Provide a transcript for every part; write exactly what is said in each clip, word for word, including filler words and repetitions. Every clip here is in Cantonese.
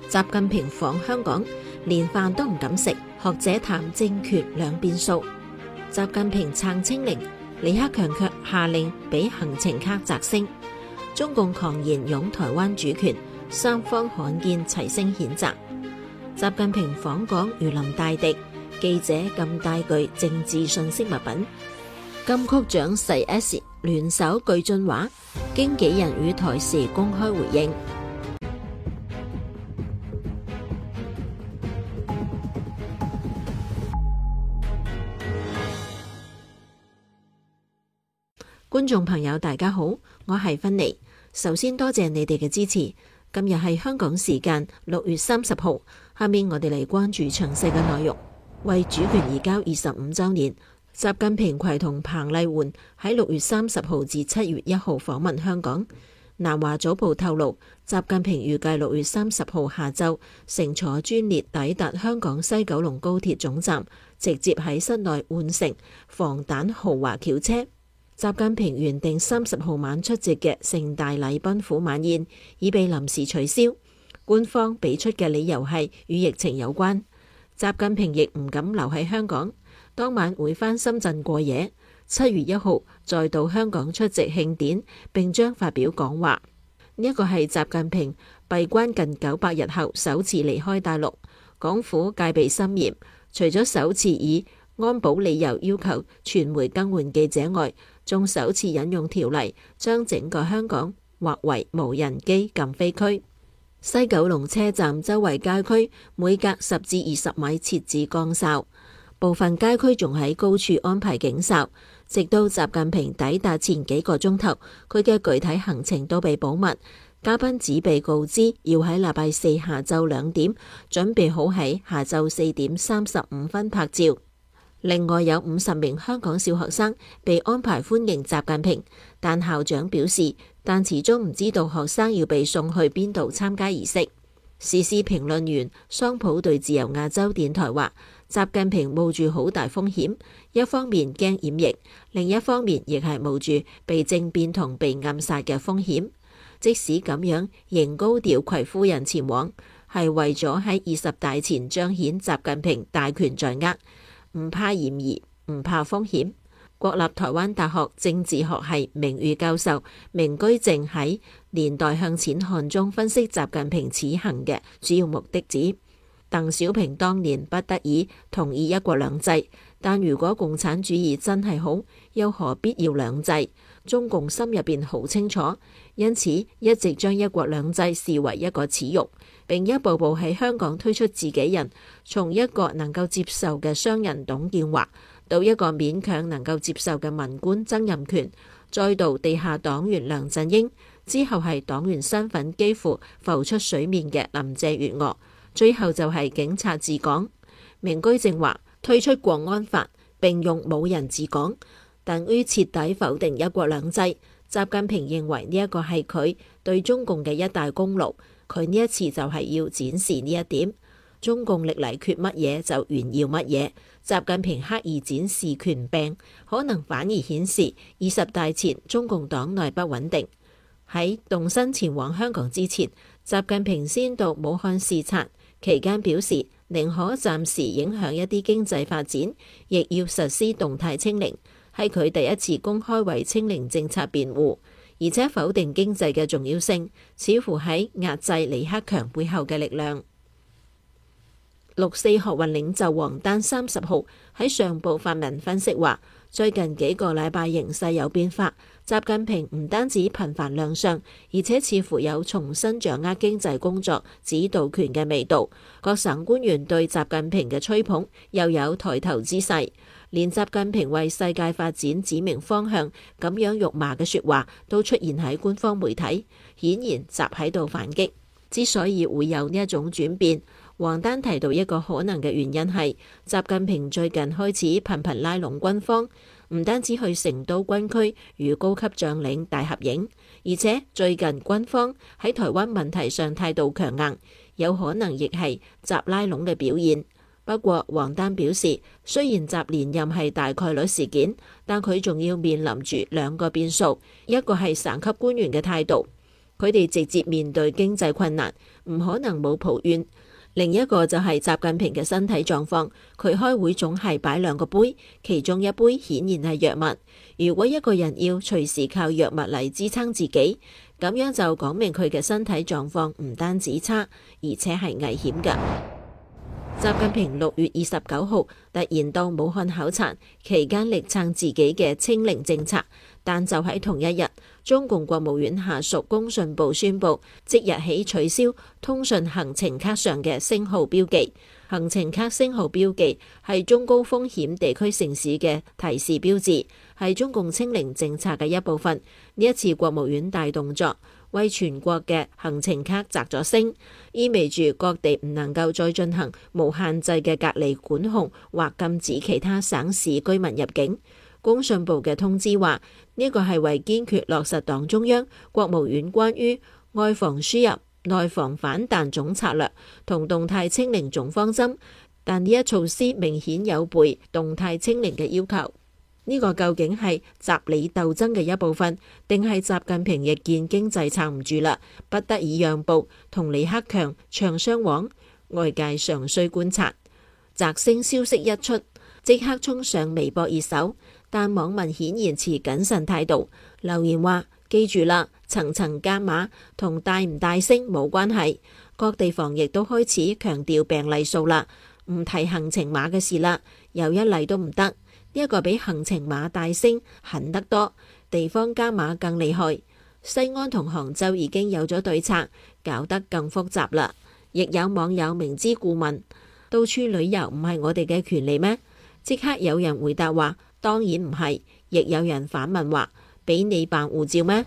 習近平訪香港，連飯都唔敢食，學者談政權兩變數。習近平撐清零，李克強卻下令俾行程卡摘星。中共狂言擁台灣主權，三方罕見齊聲譴責。習近平訪港如臨大敵，記者禁帶具政治信息物品。金曲獎細 S 聯手具俊樺，經紀人與台視公開回應。觀眾朋友大家好，我係芬妮。首先多謝你哋嘅支持。今日係香港時間六月三十號，下面我哋嚟關注詳細嘅內容。為主權移交二十五周年，習近平攜同彭麗媛喺六月三十號至七月一號訪問香港。南華早報透露，習近平預計六月三十號下晝乘坐專列抵達香港西九龍高鐵總站，直接喺室內換乘防彈豪華轎車。習近平原定三十號晚出席嘅盛大禮賓府晚宴已被臨時取消，官方俾出嘅理由係與疫情有關。習近平亦唔敢留喺香港，當晚會返深圳過夜，七月一號再到香港出席慶典，並將發表講話。呢一個係習近平閉關近九百日後首次離開大陸，港府戒備森嚴，除咗首次以安保理由要求傳媒更換記者外，仲首次引用條例將整個香港劃為無人機禁飛區。西九龍車站周圍街區每隔十至二十米設置崗哨，部分街區仲喺高處安排警哨。直到習近平抵達前幾個鐘頭，佢嘅具體行程都被保密，嘉賓只被告知要喺禮拜四下晝兩點準備好喺下晝四點三十五分拍照。另外有五十名香港小學生被安排歡迎習近平，但校長表示，但始終唔知道學生要被送去邊度參加儀式。時事評論員桑普對自由亞洲電台話，習近平冒住好大風險，一方面驚染疫，另一方面亦係冒住被政變同被暗殺嘅風險。即使咁樣，仍高調攜夫人前往，係為咗喺二十大前彰顯習近平大權在握。唔怕嫌疑，唔怕風險。國立台灣大學政治學系名譽教授明居正喺《年代向前看》中分析習近平此行嘅主要目的，指鄧小平當年不得已同意一國兩制，但如果共產主義真係好，又何必要兩制？中共心入邊好清楚，因此一直將一國兩制視為一個恥辱，並一步步喺香港推出自己人，從一個能夠接受嘅商人董建華，到一個勉強能夠接受嘅文官曾蔭權，再到地下黨員梁振英，之後係黨員身份幾乎浮出水面嘅林鄭月娥，最後就係警察治港。明居正話推出國安法並用冇人治港，等於徹底否定一國兩制。習近平認為呢一個係佢對中共嘅一大功勞，佢呢一次就係要展示呢一點。中共歷嚟缺乜嘢就炫耀乜嘢，習近平刻意展示權柄，可能反而顯示二十大前中共黨內不穩定。喺動身前往香港之前，習近平先到武漢視察，期間表示寧可暫時影響一啲經濟發展，亦要實施動態清零，係佢第一次公開為清零政策辯護，而且否定經濟嘅重要性，似乎喺壓制李克強背後嘅力量。六四學運領袖王丹三十號喺上報發文分析話，最近幾個禮拜形勢有變化，習近平唔單止頻繁亮相，而且似乎有重新掌握經濟工作指導權嘅味道。各省官員對習近平嘅吹捧又有抬頭之勢，連習近平為世界發展指明方向咁樣辱罵嘅說話都出現喺官方媒體，顯然習喺度反擊。之所以會有呢一種轉變，王丹提到一個可能嘅原因係習近平最近開始頻頻拉攏軍方，唔單止去成都軍區與高級將領大合影，而且最近軍方喺台灣問題上態度強硬，有可能亦係習拉攏嘅表現。不過王丹表示，雖然習連任係大概率事件，但佢仲要面臨住兩個變數，一個係省級官員嘅態度。佢哋直接面對經濟困難， 唔可能冇抱怨。另一個就係習近平嘅身體狀況，佢開會總係擺兩個杯，其中一杯顯然係藥物。如果一個人要隨時靠藥物嚟支撐自己，咁樣就講明佢嘅身體狀況唔單止差，而且係危險㗎。習近平六月二十九號突然到武漢考察，期間力撐自己嘅清零政策，但就喺同一日，中共國務院下屬工信部宣布，即日起取消通訊行程卡上嘅星號標記。行程卡星號標記係中高風險地區城市嘅提示標誌，係中共清零政策嘅一部分。呢一次國務院大動作，為全國嘅行程卡摘咗星，意味住各地唔能夠再進行無限制嘅隔離管控或禁止其他省市居民入境。工信部嘅通知話，呢個係為堅決落實黨中央、國務院關於外防輸入、內防反彈總策略同動態清零總方針，但呢一措施明顯有悖動態清零嘅要求。呢個究竟係習李鬥爭嘅一部分，定係習近平亦見經濟撐唔住啦，不得已讓步，同李克強唱雙簧？外界尚需觀察。摘星消息一出，即刻衝上微博熱搜，但網民顯然持謹慎態度，留言話：記住啦，層層加碼同大唔大升冇關係。各地防疫都開始強調病例數啦，唔提行程碼嘅事啦，有一例都唔得。呢一個比行程碼大升狠得多，地方加碼更厲害。西安同杭州已經有咗對策，搞得更複雜啦。亦有網友明知故問：到處旅遊唔係我哋嘅權利咩？即刻有人回答話：當然唔係。亦有人反問話：俾你辦護照咩？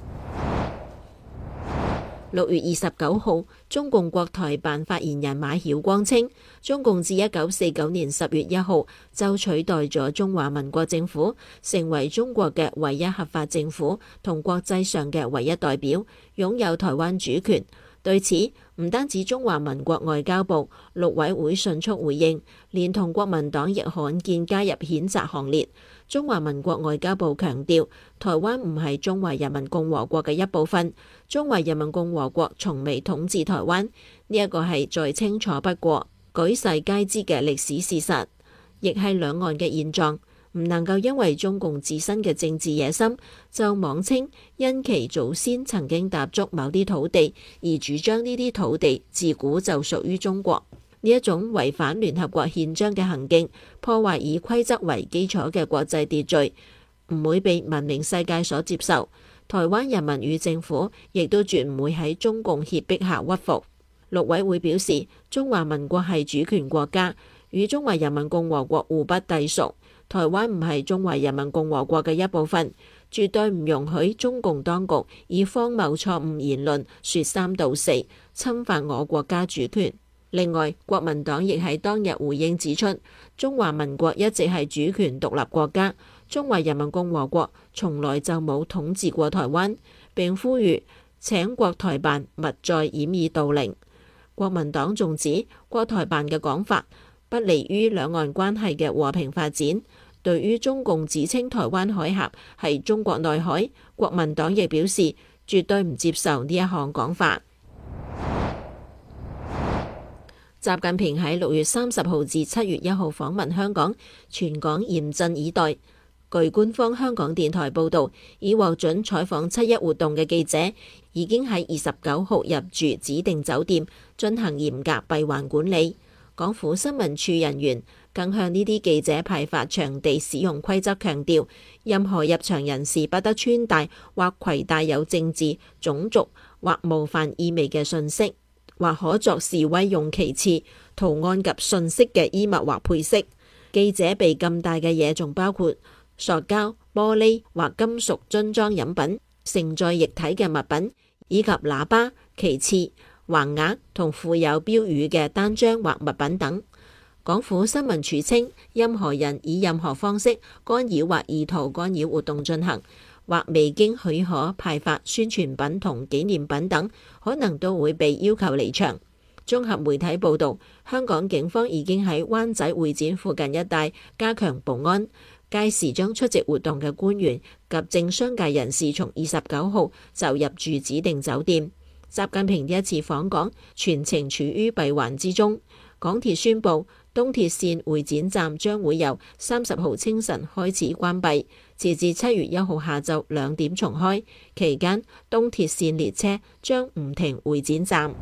六月二十九號，中共國台辦發言人馬曉光稱，中共自一九四九年十月一號就取代咗中華民國政府，成為中國嘅唯一合法政府同國際上嘅唯一代表，擁有台灣主權。對此，唔單止中華民國外交部、陸委會迅速回應，連同國民黨亦罕見加入譴責行列。中華民國外交部強調，台灣唔係中華人民共和國嘅一部分，中華人民共和國從未統治台灣，呢一個係再清楚不過、舉世皆知嘅歷史事實，亦係兩岸嘅現狀。唔能夠因為中共自身嘅政治野心，就妄稱因其祖先曾經踏足某啲土地，而主張呢啲土地自古就屬於中國。呢一種違反聯合國憲章嘅行徑，破壞以規則為基礎嘅國際秩序，唔會被文明世界所接受。台灣人民與政府亦都絕唔會喺中共脅迫下屈服。陸委會表示，中華民國係主權國家，與中華人民共和國互不隸屬。台灣唔係中華人民共和國嘅一部分，絕對唔容許中共當局以荒謬錯誤言論說三道四，侵犯我國家主權。另外，國民黨亦喺當日回應指出，中華民國一直係主權獨立國家，中華人民共和國從來就冇統治過台灣，並呼籲請國台辦勿再掩耳盜鈴。國民黨仲指，國台辦嘅講法不利於兩岸關係嘅和平發展。對於中共指稱台灣海峽係中國內海，國民黨亦表示絕對唔接受呢一項講法。習近平喺六月三十號至七月一號訪問香港，全港嚴陣以待。據官方香港電台報導，已獲准採訪七一活動嘅記者已經喺二十九號入住指定酒店，進行嚴格閉環管理。港府新聞處人員更向呢啲記者派發場地使用規則，強調任何入場人士不得穿戴或攜帶有政治、種族或冒犯意味嘅信息，或可作示威用旗幟、圖案及信息嘅衣物或配飾。記者被禁帶嘅嘢仲包括塑膠、玻璃或金屬樽裝飲品、盛載液體嘅物品，以及喇叭、旗幟、橫額同附有標語嘅單張或物品等。港府新聞處稱，任何人以任何方式干擾或意圖干擾活動進行，或未經許可派發宣傳品同紀念品等，可能都會被要求離場。綜合媒體報導，香港警方已經喺灣仔會展附近一帶加強保安，屆時將出席活動嘅官員及政商界人士從二十九號就入住指定酒店。 習近平呢一次訪港全程處於閉環之中。港鐵宣布東鐵線會展站將會由三十號清晨開始關閉，直至七月一號下晝兩點重開。期間東鐵線列車將唔停會展站。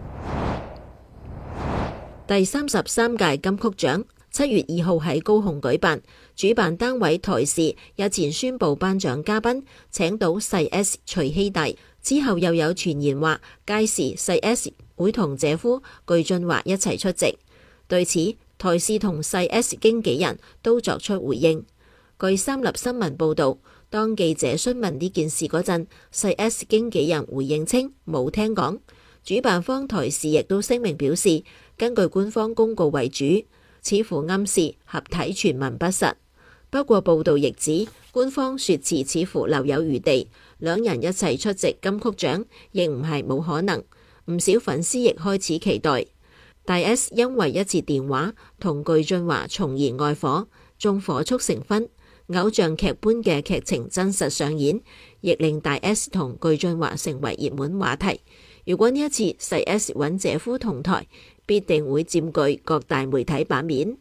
第三十三屆金曲獎七月二號喺高雄舉辦，主辦單位台視日前宣布頒獎嘉賓請到細 S 徐熙娣，之後又有傳言話屆時細 S 會同姐夫具俊樺一齊出席。對此，台視同細 S 經紀人都作出回應。據三立新聞報道，當記者詢問呢件事嗰陣，細 S 經紀人回應稱冇聽講。主辦方台視亦都聲明表示，根據官方公告為主，似乎暗示合體傳聞不實。不過報道亦指，官方說辭似乎留有餘地，兩人一齊出席金曲獎亦唔係冇可能。唔少粉絲亦開始期待。大 S 因為一次電話同具俊樺重燃愛火，縱火速成婚，偶像劇般嘅劇情真實上演，亦令大 S 同具俊樺成為熱門話題。如果呢一次細 S 揾姐夫同台，必定會佔據各大媒體版面。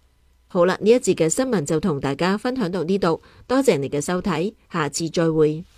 好啦，呢一節嘅新聞就同大家分享到呢度，多謝你嘅收睇，下次再會。